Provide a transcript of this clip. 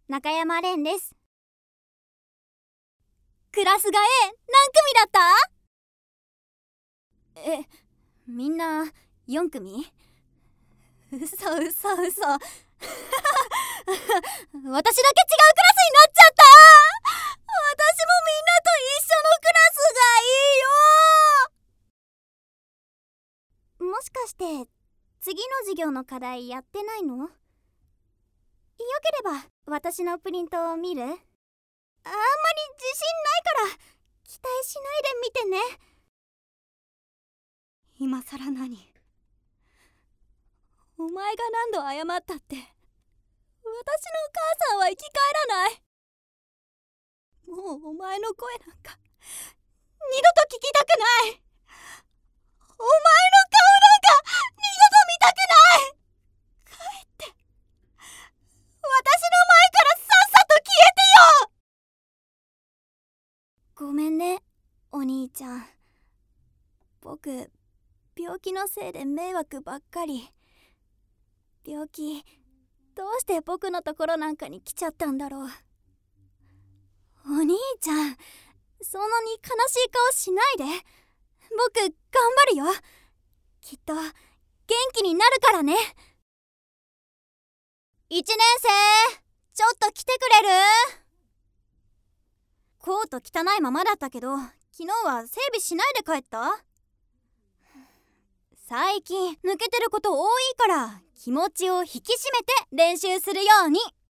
中山蓮です。クラス替え何組だった？みんな4組？嘘嘘嘘私だけ違うクラスになっちゃった。私もみんなと一緒のクラスがいいよ。もしかして次の授業の課題やってないの？よければ私のプリントを見る？あんまり自信ないから期待しないで見てね。今さら何？お前が何度謝ったって私のお母さんは生き返らない。もうお前の声なんか二度と聞きたくない。お前の顔なんか二度と見たくない。帰って私の前からさっさと消えてよ。ごめんねお兄ちゃん。僕病気のせいで迷惑ばっかり。病気どうして僕のところなんかに来ちゃったんだろう。お兄ちゃんそんなに悲しい顔しないで。僕頑張るよ。きっと元気になるからね。1年生ちょっと来てくれる？コート汚いままだったけど昨日は整備しないで帰った？最近抜けてること多いから気持ちを引き締めて練習するように。